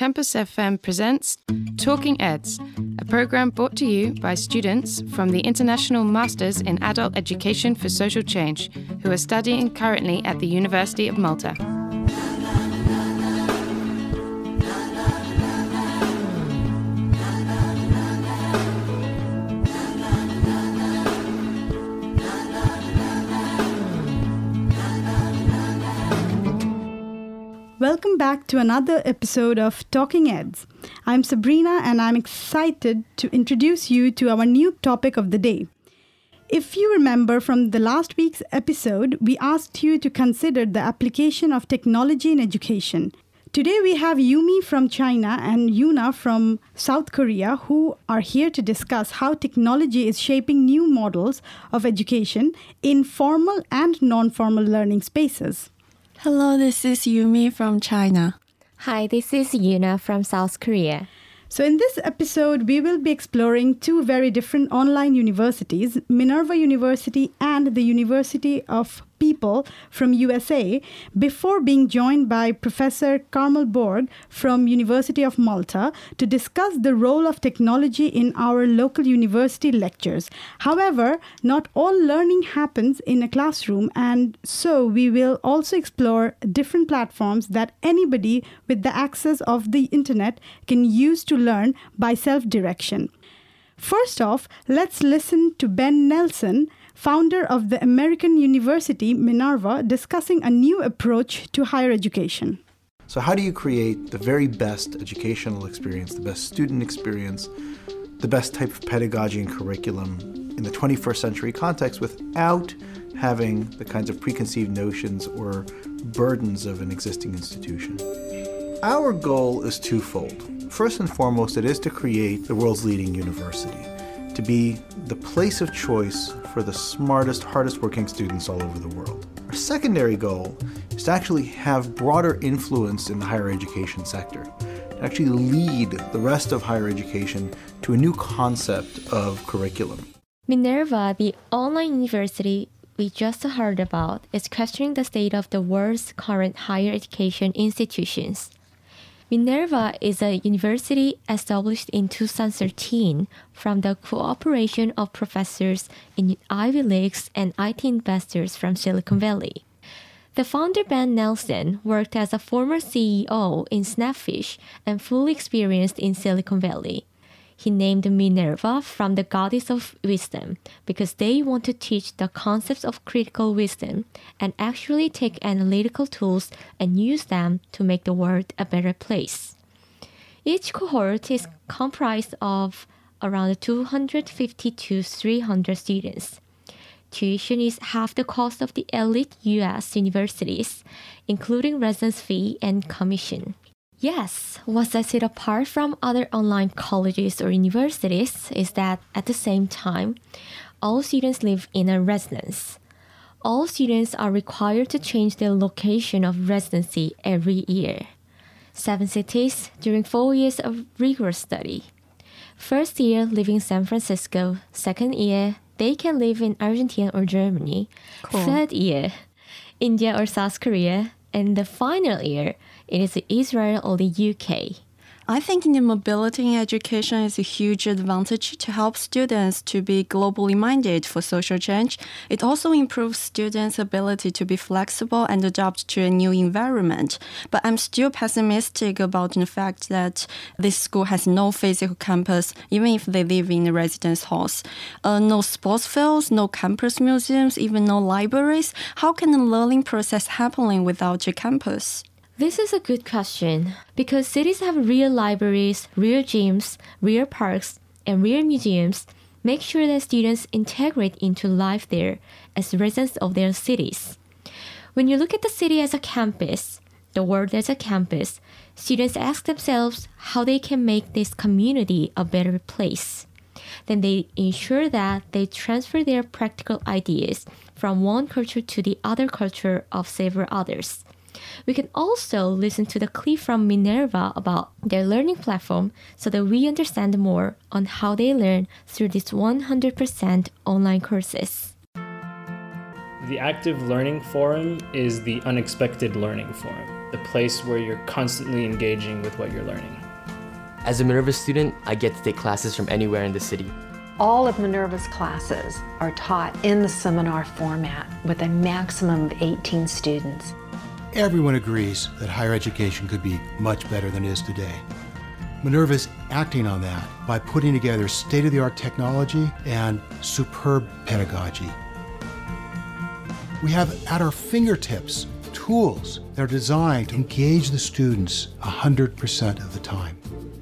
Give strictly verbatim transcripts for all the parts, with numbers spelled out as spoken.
Campus F M presents Talking Eds, a program brought to you by students from the International Masters in Adult Education for Social Change, who are studying currently at the University of Malta. Welcome back to another episode of Talking Eds. I'm Sabrina and I'm excited to introduce you to our new topic of the day. If you remember from the last week's episode, we asked you to consider the application of technology in education. Today we have Yumi from China and Yuna from South Korea who are here to discuss how technology is shaping new models of education in formal and non-formal learning spaces. Hello, this is Yumi from China. Hi, this is Yuna from South Korea. So in this episode, we will be exploring two very different online universities, Minerva University and the University of People from U S A, before being joined by Professor Carmel Borg from University of Malta to discuss the role of technology in our local university lectures. However, not all learning happens in a classroom, and so we will also explore different platforms that anybody with the access of the internet can use to learn by self-direction. First off, let's listen to Ben Nelson, founder of the American University Minerva, discussing a new approach to higher education. So how do you create the very best educational experience, the best student experience, the best type of pedagogy and curriculum in the twenty-first century context without having the kinds of preconceived notions or burdens of an existing institution? Our goal is twofold. First and foremost, it is to create the world's leading university, to be the place of choice for the smartest, hardest working students all over the world. Our secondary goal is to actually have broader influence in the higher education sector, to actually lead the rest of higher education to a new concept of curriculum. Minerva, the online university we just heard about, is questioning the state of the world's current higher education institutions. Minerva is a university established in two thousand thirteen from the cooperation of professors in Ivy Leagues and I T investors from Silicon Valley. The founder, Ben Nelson, worked as a former C E O in Snapfish and fully experienced in Silicon Valley. He named Minerva from the goddess of wisdom because they want to teach the concepts of critical wisdom and actually take analytical tools and use them to make the world a better place. Each cohort is comprised of around two hundred fifty to three hundred students. Tuition is half the cost of the elite U S universities, including residence fee and commission. Yes, what sets it apart from other online colleges or universities is that at the same time, all students live in a residence. All students are required to change their location of residency every year. Seven cities during four years of rigorous study. First year, living in San Francisco. Second year, they can live in Argentina or Germany. Cool. Third year, India or South Korea. And the final year, it is Israel or the U K. I think the mobility in education is a huge advantage to help students to be globally minded for social change. It also improves students' ability to be flexible and adapt to a new environment. But I'm still pessimistic about the fact that this school has no physical campus, even if they live in residence halls. Uh, no sports fields, no campus museums, even no libraries. How can the learning process happen without a campus? This is a good question because cities have real libraries, real gyms, real parks, and real museums. Make sure that students integrate into life there as residents of their cities. When you look at the city as a campus, the world as a campus, students ask themselves how they can make this community a better place. Then they ensure that they transfer their practical ideas from one culture to the other culture of several others. We can also listen to the clip from Minerva about their learning platform so that we understand more on how they learn through these one hundred percent online courses. The Active Learning Forum is the Unexpected Learning Forum. the place where you're constantly engaging with what you're learning. As a Minerva student, I get to take classes from anywhere in the city. All of Minerva's classes are taught in the seminar format with a maximum of eighteen students. Everyone agrees that higher education could be much better than it is today. Minerva's acting on that by putting together state-of-the-art technology and superb pedagogy. We have at our fingertips tools that are designed to engage the students one hundred percent of the time.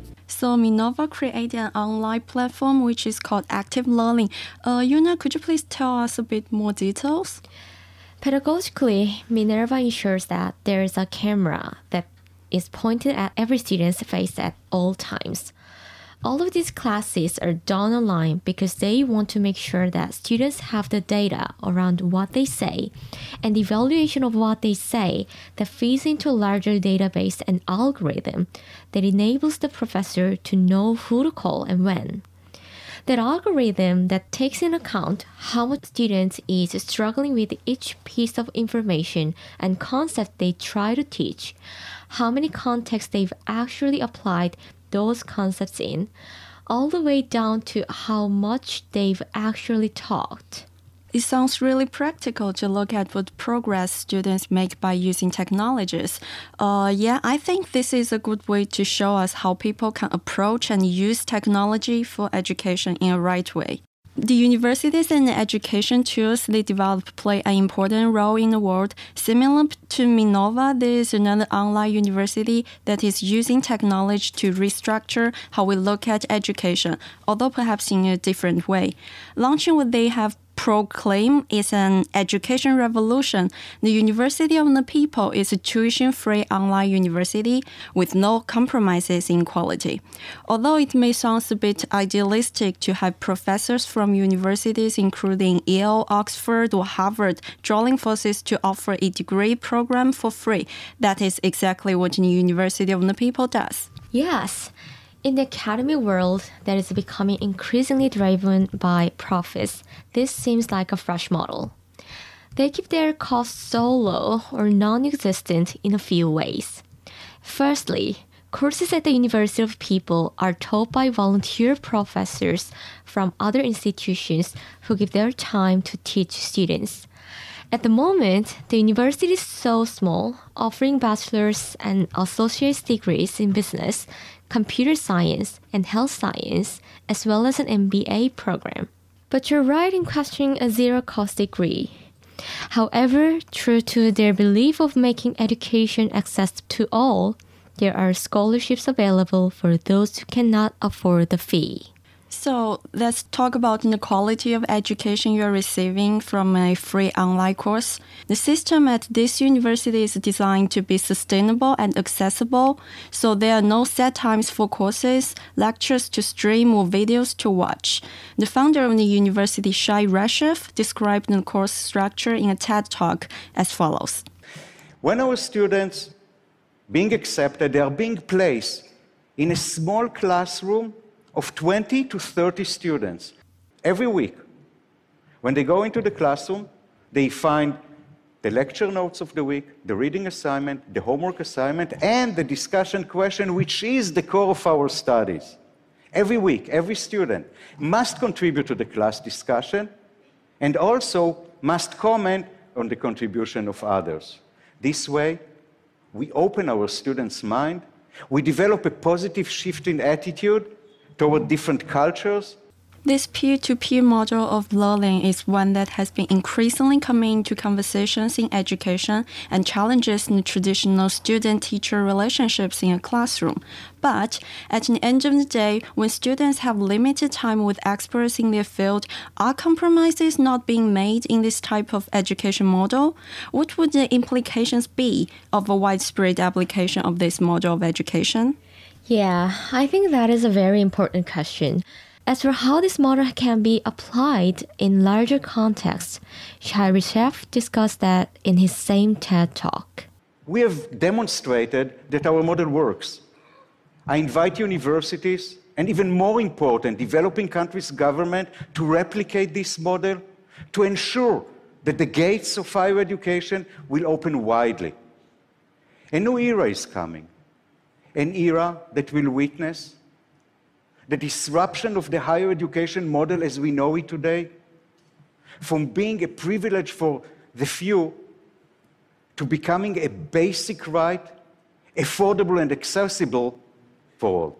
So Minerva created an online platform which is called Active Learning. Uh, Yuna, could you please tell us a bit more details? Pedagogically, Minerva ensures that there is a camera that is pointed at every student's face at all times. All of these classes are done online because they want to make sure that students have the data around what they say and the evaluation of what they say that feeds into a larger database and algorithm that enables the professor to know who to call and when. That algorithm that takes into account how much student is struggling with each piece of information and concept they try to teach, how many contexts they've actually applied those concepts in, all the way down to how much they've actually taught. It sounds really practical to look at what progress students make by using technologies. Uh, yeah, I think this is a good way to show us how people can approach and use technology for education in a right way. The universities and the education tools they develop play an important role in the world. Similar to Minerva, there is another online university that is using technology to restructure how we look at education, although perhaps in a different way. Launching what they have proclaim is an education revolution. The University of the People is a tuition-free online university with no compromises in quality. Although it may sound a bit idealistic to have professors from universities including Yale, Oxford, or Harvard joining forces to offer a degree program for free, that is exactly what the University of the People does. Yes. In the academy world that is becoming increasingly driven by profits, this seems like a fresh model. They keep their costs so low or non-existent in a few ways. Firstly, courses at the University of People are taught by volunteer professors from other institutions who give their time to teach students. At the moment, the university is so small, offering bachelor's and associate's degrees in business, computer science, and health science, as well as an M B A program. But you're right in questioning a zero-cost degree. However, true to their belief of making education accessible to all, there are scholarships available for those who cannot afford the fee. So let's talk about the quality of education you're receiving from a free online course. The system at this university is designed to be sustainable and accessible, so there are no set times for courses, lectures to stream, or videos to watch. The founder of the university, Shai Reshef, described the course structure in a TED Talk as follows. When our students being accepted, they are being placed in a small classroom of twenty to thirty students every week. When they go into the classroom, they find the lecture notes of the week, the reading assignment, the homework assignment, and the discussion question, which is the core of our studies. Every week, every student must contribute to the class discussion and also must comment on the contribution of others. This way, we open our students' mind, we develop a positive shift in attitude toward different cultures. This peer-to-peer model of learning is one that has been increasingly coming into conversations in education and challenges the traditional student-teacher relationships in a classroom. But at the end of the day, when students have limited time with experts in their field, are compromises not being made in this type of education model? What would the implications be of a widespread application of this model of education? Yeah, I think that is a very important question. As for how this model can be applied in larger contexts, Shai Reshef discussed that in his same TED Talk. We have demonstrated that our model works. I invite universities, and even more important, developing countries' government to replicate this model, to ensure that the gates of higher education will open widely. A new era is coming, an era that will witness the disruption of the higher education model as we know it today, from being a privilege for the few to becoming a basic right, affordable and accessible for all.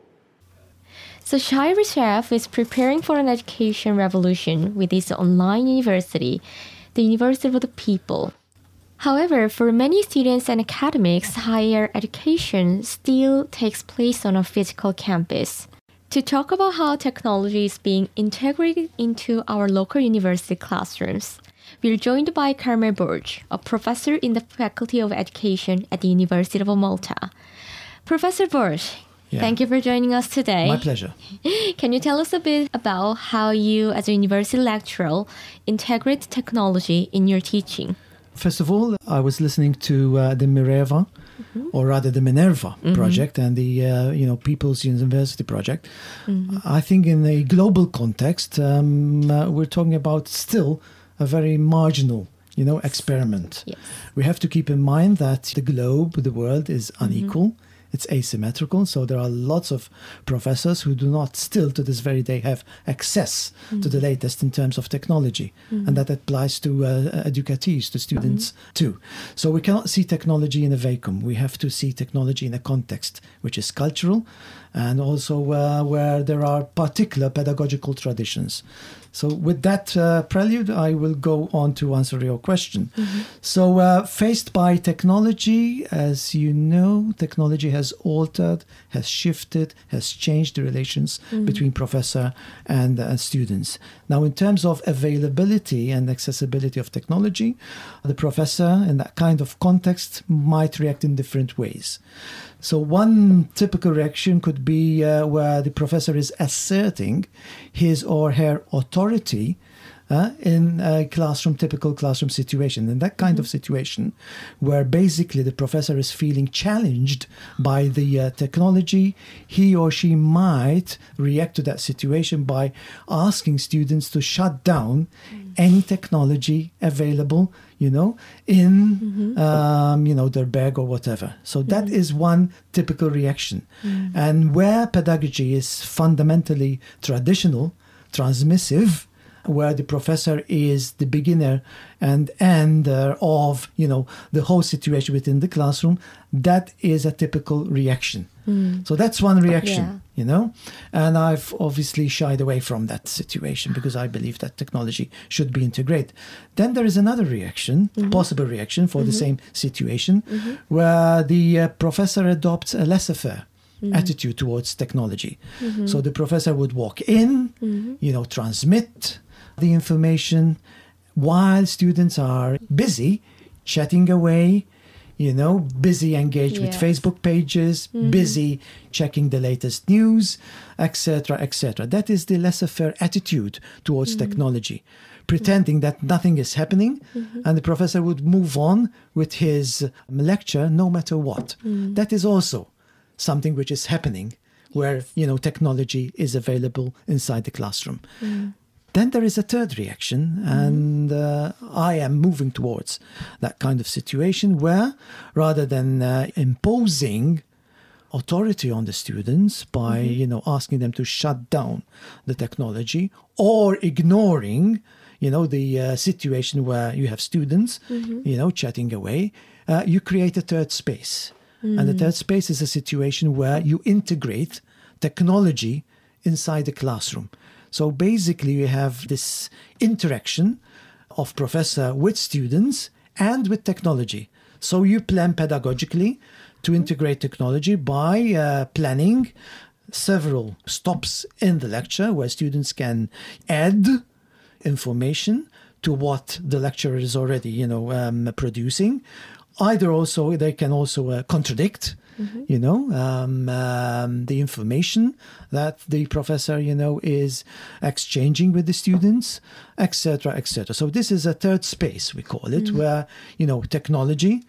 So Shai Reshef is preparing for an education revolution with his online university, the University of the People. However, for many students and academics, higher education still takes place on a physical campus. To talk about how technology is being integrated into our local university classrooms, we're joined by Carmel Borg, a professor in the Faculty of Education at the University of Malta. Professor Borg, yeah. Thank you for joining us today. My pleasure. Can you tell us a bit about how you, as a university lecturer, integrate technology in your teaching? First of all, I was listening to uh, the Minerva, mm-hmm. or rather the Minerva mm-hmm. project and the uh, you know People's University project. Mm-hmm. I think in a global context, um, uh, we're talking about still a very marginal you know experiment. Yes. We have to keep in mind that the globe, the world, is unequal. Mm-hmm. It's asymmetrical, so there are lots of professors who do not still to this very day have access mm-hmm. to the latest in terms of technology. Mm-hmm. And that applies to uh, educatees, to students mm-hmm. too. So we cannot see technology in a vacuum. We have to see technology in a context which is cultural and also uh, where there are particular pedagogical traditions. So with that uh, prelude, I will go on to answer your question. Mm-hmm. So uh, faced by technology, as you know, technology has altered, has shifted, has changed the relations mm-hmm. between professor and uh, students. Now, in terms of availability and accessibility of technology, the professor in that kind of context might react in different ways. So one typical reaction could be uh, where the professor is asserting his or her authority uh, in a classroom, typical classroom situation. In that kind mm-hmm. of situation, where basically the professor is feeling challenged by the uh, technology, he or she might react to that situation by asking students to shut down mm-hmm. any technology available, you know, in, mm-hmm. um, you know, their bag or whatever. So that mm-hmm. is one typical reaction. Mm-hmm. And where pedagogy is fundamentally traditional, transmissive, where the professor is the beginner and ender of, you know, the whole situation within the classroom, that is a typical reaction. Mm. So that's one reaction, yeah. you know, and I've obviously shied away from that situation because I believe that technology should be integrated. Then there is another reaction, mm-hmm. possible reaction for mm-hmm. the same situation, mm-hmm. where the uh, professor adopts a laissez-faire mm-hmm. attitude towards technology. Mm-hmm. So the professor would walk in, mm-hmm. you know, transmit the information while students are busy chatting away, you know, busy engaged yes. with Facebook pages, mm-hmm. busy checking the latest news, et cetera, et cetera. That is the laissez-faire attitude towards mm-hmm. technology, pretending that nothing is happening, mm-hmm. and the professor would move on with his lecture no matter what. Mm-hmm. That is also something which is happening where, you know, technology is available inside the classroom. Mm-hmm. Then there is a third reaction, and uh, I am moving towards that kind of situation where, rather than uh, imposing authority on the students by, mm-hmm. you know, asking them to shut down the technology or ignoring, you know, the uh, situation where you have students, mm-hmm. you know, chatting away, uh, you create a third space. Mm-hmm. And the third space is a situation where you integrate technology inside the classroom. So basically, you have this interaction of professor with students and with technology. So you plan pedagogically to integrate technology by uh, planning several stops in the lecture where students can add information to what the lecturer is already, you know, um, producing. Either also, they can also uh, contradict Mm-hmm. you know, um, um, the information that the professor, you know, is exchanging with the students, et cetera, et cetera. So this is a third space, we call it, mm-hmm. where, you know, technology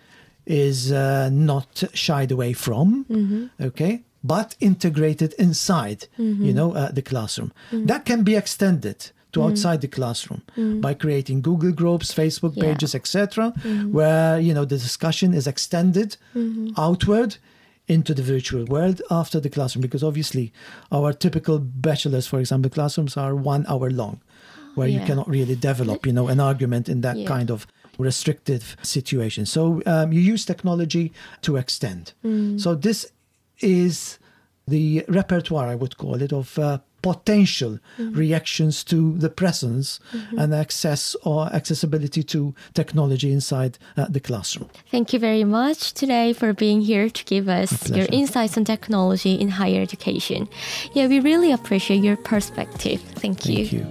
is uh, not shied away from, mm-hmm. okay, but integrated inside, mm-hmm. you know, uh, the classroom. Mm-hmm. That can be extended to Mm. outside the classroom Mm. by creating Google groups, Facebook Yeah. pages, et cetera, Mm. where you know the discussion is extended Mhm. outward into the virtual world after the classroom. Because obviously, our typical bachelor's, for example, classrooms are one hour long, where you Yeah. cannot really develop, you know, an argument in that Yeah. kind of restrictive situation. So um, you use technology to extend. Mm. So this is the repertoire, I would call it, of uh, potential Mhm. reactions to the presence Mhm. and access or accessibility to technology inside uh, the classroom. Thank you very much today for being here to give us your pleasure. insights on technology in higher education. Yeah, we really appreciate your perspective. Thank you. Thank you.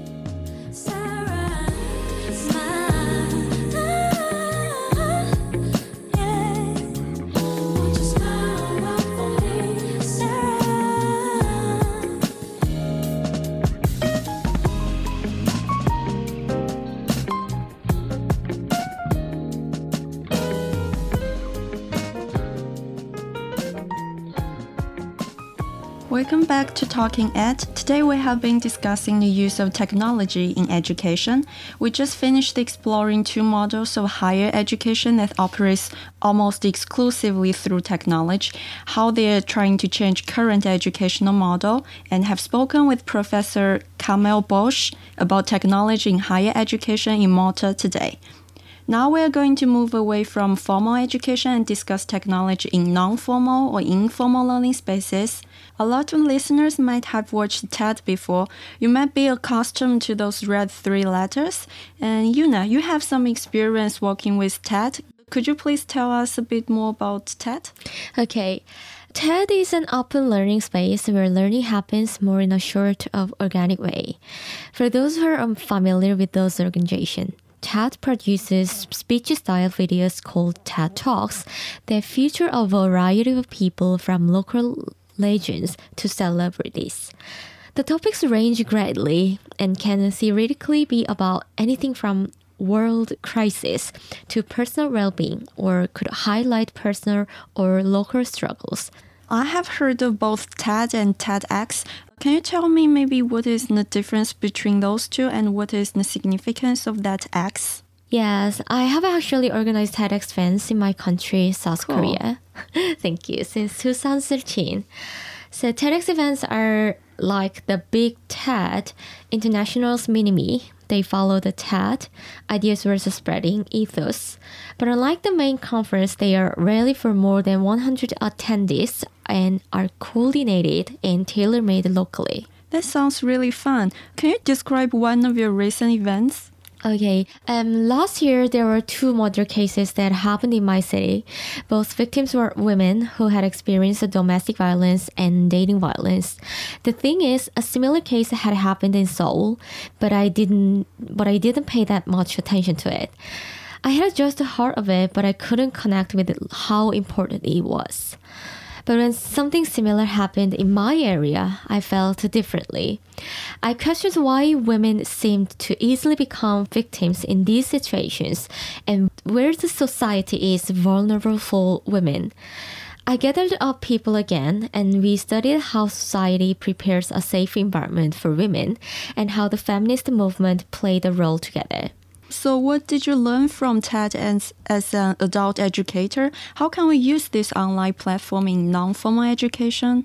Welcome back to Talking Ed. Today we have been discussing the use of technology in education. We just finished exploring two models of higher education that operates almost exclusively through technology, how they are trying to change current educational model, and have spoken with Professor Kamel Bosch about technology in higher education in Malta today. Now we are going to move away from formal education and discuss technology in non-formal or informal learning spaces. A lot of listeners might have watched TED before. You might be accustomed to those red three letters. And Yuna, you have some experience working with TED. Could you please tell us a bit more about TED? Okay. TED is an open learning space where learning happens more in a short of organic way. For those who are unfamiliar with those organizations, TED produces speech-style videos called TED Talks that feature a variety of people from local legends to celebrities. The topics range greatly and can theoretically be about anything from world crisis to personal well-being, or could highlight personal or local struggles. I have heard of both TED and TEDx. Can you tell me maybe what is the difference between those two and what is the significance of that X? Yes, I have actually organized TEDx events in my country, South Cool. Korea. Thank you, since two thousand thirteen. So TEDx events are like the big TED International's mini-me. They follow the TED, Ideas versus Spreading ethos. But unlike the main conference, they are rarely for more than one hundred attendees and are coordinated and tailor-made locally. That sounds really fun. Can you describe one of your recent events? Okay, um, last year there were two murder cases that happened in my city. Both victims were women who had experienced domestic violence and dating violence. The thing is, a similar case had happened in Seoul, but I didn't, but I didn't pay that much attention to it. I had just heard of it, but I couldn't connect with how important it was. But when something similar happened in my area, I felt differently. I questioned why women seemed to easily become victims in these situations and where the society is vulnerable for women. I gathered up people again and we studied how society prepares a safe environment for women and how the feminist movement played a role together. So what did you learn from TED as, as an adult educator? How can we use this online platform in non-formal education?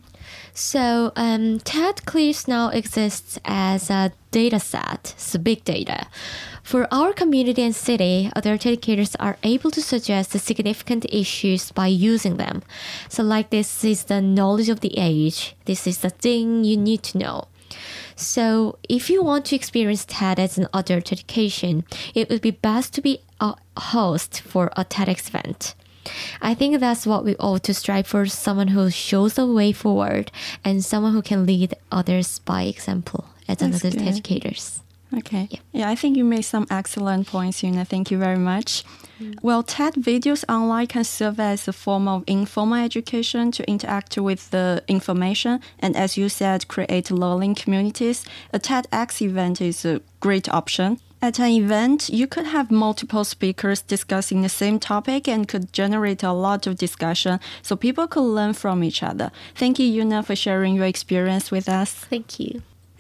So um, TED Clears now exists as a data set, so big data. For our community and city, adult educators are able to suggest the significant issues by using them. So like this is the knowledge of the age. This is the thing you need to know. So if you want to experience TED as an adult education, it would be best to be a host for a TEDx event. I think that's what we ought to strive for, someone who shows the way forward and someone who can lead others by example as an That's adult good. educators. Okay. Yeah. Yeah, I think you made some excellent points, Yuna. Thank you very much. Well, TED videos online can serve as a form of informal education to interact with the information and, as you said, create learning communities. A TEDx event is a great option. At an event, you could have multiple speakers discussing the same topic and could generate a lot of discussion so people could learn from each other. Thank you, Yuna, for sharing your experience with us. Thank you.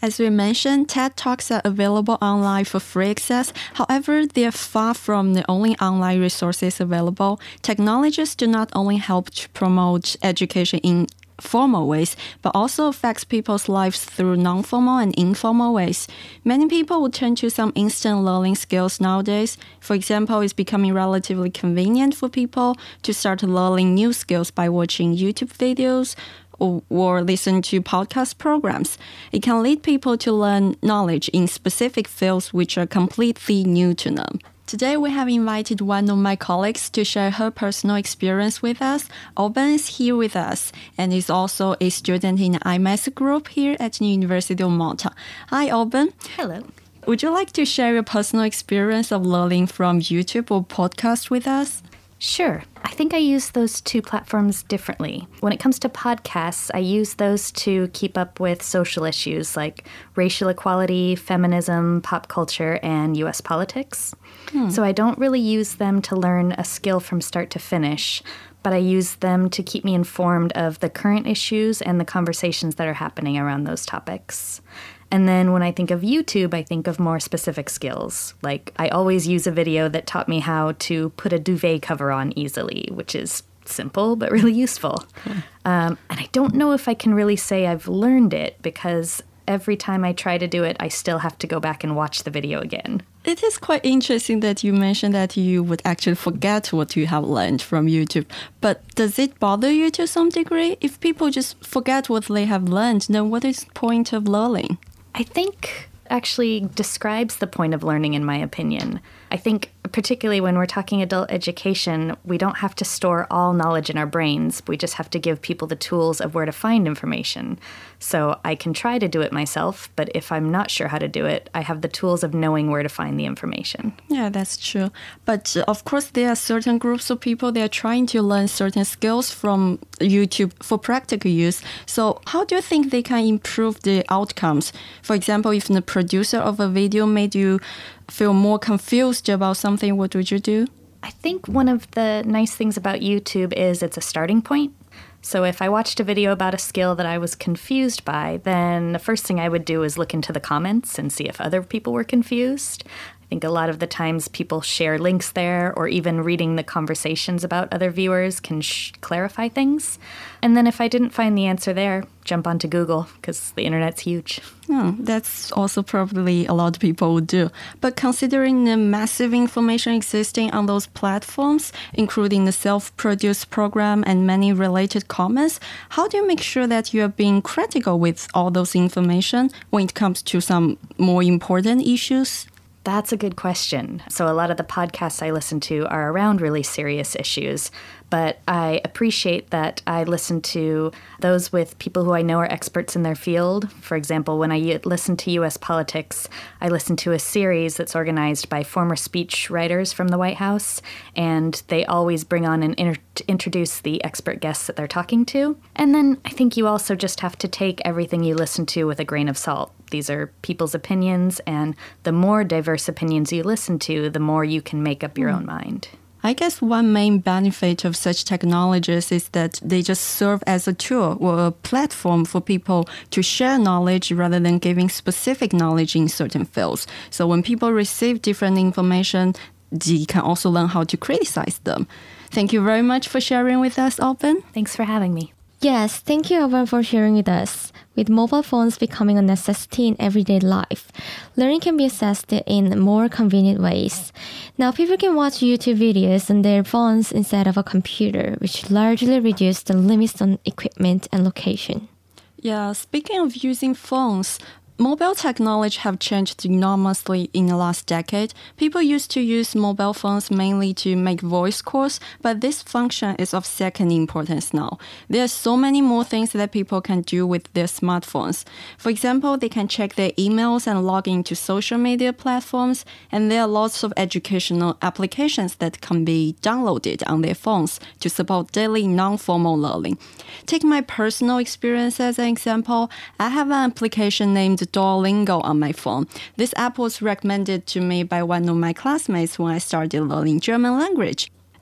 As we mentioned, TED Talks are available online for free access. However, they are far from the only online resources available. Technologies do not only help to promote education in formal ways, but also affects people's lives through non-formal and informal ways. Many people will turn to some instant learning skills nowadays. For example, it's becoming relatively convenient for people to start learning new skills by watching YouTube videos or, or listen to podcast programs. It can lead people to learn knowledge in specific fields which are completely new to them. Today, we have invited one of my colleagues to share her personal experience with us. Auburn is here with us and is also a student in the I M E S group here at the University of Malta. Hi, Auburn. Hello. Would you like to share your personal experience of learning from YouTube or podcast with us? Sure. I think I use those two platforms differently. When it comes to podcasts, I use those to keep up with social issues like racial equality, feminism, pop culture, and U S politics. Hmm. So I don't really use them to learn a skill from start to finish, but I use them to keep me informed of the current issues and the conversations that are happening around those topics. And then when I think of YouTube, I think of more specific skills. Like I always use a video that taught me how to put a duvet cover on easily, which is simple but really useful. Hmm. Um, and I don't know if I can really say I've learned it because every time I try to do it, I still have to go back and watch the video again. It is quite interesting that you mentioned that you would actually forget what you have learned from YouTube. But does it bother you to some degree? If people just forget what they have learned, then what is the point of learning? I think actually describes the point of learning, in my opinion. I think particularly when we're talking adult education, we don't have to store all knowledge in our brains. We just have to give people the tools of where to find information. So I can try to do it myself, but if I'm not sure how to do it, I have the tools of knowing where to find the information. Yeah, that's true. But uh, of course, there are certain groups of people that are trying to learn certain skills from YouTube for practical use. So how do you think they can improve the outcomes? For example, if the producer of a video made you feel more confused about something, what would you do? I think one of the nice things about YouTube is it's a starting point. So if I watched a video about a skill that I was confused by, then the first thing I would do is look into the comments and see if other people were confused. I think a lot of the times people share links there, or even reading the conversations about other viewers can sh- clarify things. And then if I didn't find the answer there, jump onto Google, because the internet's huge. Oh, that's also probably a lot of people would do. But considering the massive information existing on those platforms, including the self-produced program and many related comments, how do you make sure that you are being critical with all those information when it comes to some more important issues? That's a good question. So a lot of the podcasts I listen to are around really serious issues, but I appreciate that I listen to those with people who I know are experts in their field. For example, when I listen to U S politics, I listen to a series that's organized by former speech writers from the White House, and they always bring on and inter- introduce the expert guests that they're talking to. And then I think you also just have to take everything you listen to with a grain of salt. These are people's opinions, and the more diverse opinions you listen to, the more you can make up your mm. own mind. I guess one main benefit of such technologies is that they just serve as a tool or a platform for people to share knowledge rather than giving specific knowledge in certain fields. So when people receive different information, they can also learn how to criticize them. Thank you very much for sharing with us, Auburn. Thanks for having me. Yes, thank you, Auburn, for sharing with us. With mobile phones becoming a necessity in everyday life, learning can be accessed in more convenient ways. Now, people can watch YouTube videos on their phones instead of a computer, which largely reduces the limits on equipment and location. Yeah, speaking of using phones, mobile technology have changed enormously in the last decade. People used to use mobile phones mainly to make voice calls, but this function is of second importance now. There are so many more things that people can do with their smartphones. For example, they can check their emails and log into social media platforms, and there are lots of educational applications that can be downloaded on their phones to support daily non-formal learning. Take my personal experience as an example. I have an application named Duolingo on my phone. This app was recommended to me by one of my classmates when I started learning German language.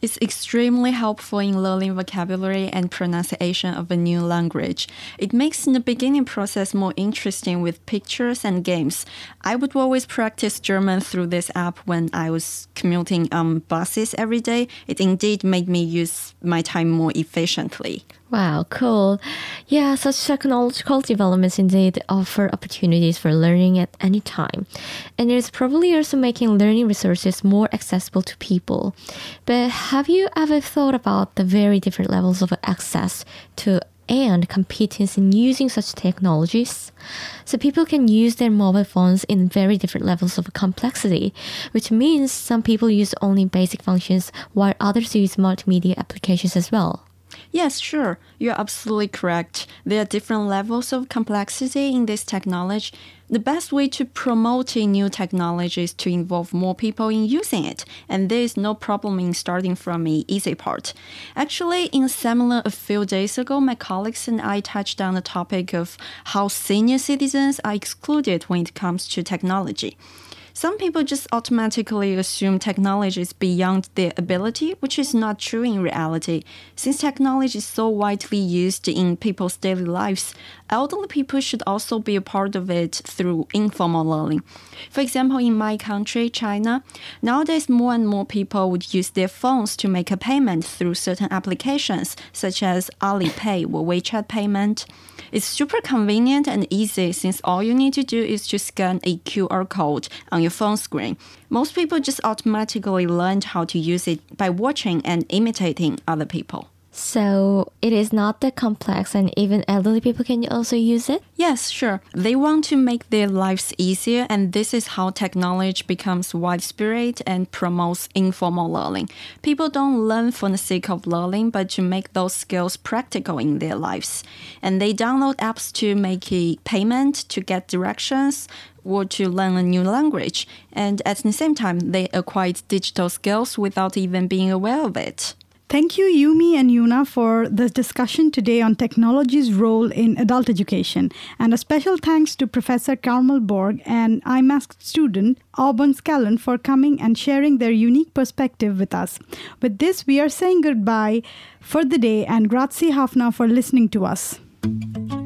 It's extremely helpful in learning vocabulary and pronunciation of a new language. It makes the beginning process more interesting with pictures and games. I would always practice German through this app when I was commuting on buses every day. It indeed made me use my time more efficiently. Wow, cool. Yeah, such technological developments indeed offer opportunities for learning at any time. And it's probably also making learning resources more accessible to people. But have you ever thought about the very different levels of access to and competence in using such technologies? So people can use their mobile phones in very different levels of complexity, which means some people use only basic functions while others use multimedia applications as well. Yes, sure. You're absolutely correct. There are different levels of complexity in this technology. The best way to promote a new technology is to involve more people in using it, and there is no problem in starting from the easy part. Actually, in a seminar a few days ago, my colleagues and I touched on the topic of how senior citizens are excluded when it comes to technology. Some people just automatically assume technology is beyond their ability, which is not true in reality. Since technology is so widely used in people's daily lives, elderly people should also be a part of it through informal learning. For example, in my country, China, nowadays more and more people would use their phones to make a payment through certain applications, such as Alipay or WeChat payment. It's super convenient and easy since all you need to do is to scan a Q R code on your phone screen. Most people just automatically learned how to use it by watching and imitating other people. So it is not that complex and even elderly people can also use it? Yes, sure. They want to make their lives easier, and this is how technology becomes widespread and promotes informal learning. People don't learn for the sake of learning, but to make those skills practical in their lives. And they download apps to make a payment, to get directions, or to learn a new language. And at the same time, they acquire digital skills without even being aware of it. Thank you, Yumi and Yuna, for the discussion today on technology's role in adult education. And a special thanks to Professor Carmel Borg and I M A S C student Auburn Scallon for coming and sharing their unique perspective with us. With this, we are saying goodbye for the day, and grazie Hafna for listening to us.